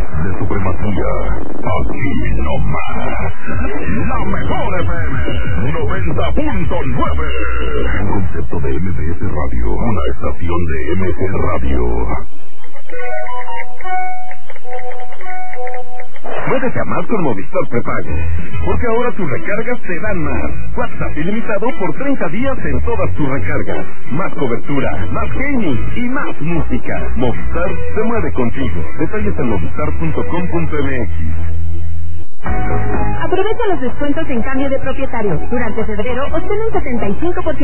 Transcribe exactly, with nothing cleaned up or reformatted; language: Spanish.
de supremacía. Aquí no más. La mejor F M noventa punto nueve. Un concepto de M B S Radio. Una estación de M G Radio. Muévete a más con Movistar Prepago, porque ahora tus recargas te dan más. WhatsApp ilimitado por treinta días en todas tus recargas. Más cobertura, más gaming y más música. Movistar se mueve contigo. Detalles en movistar punto com punto m x. Aprovecha los descuentos en cambio de propietario. Durante febrero obtén un setenta y cinco por ciento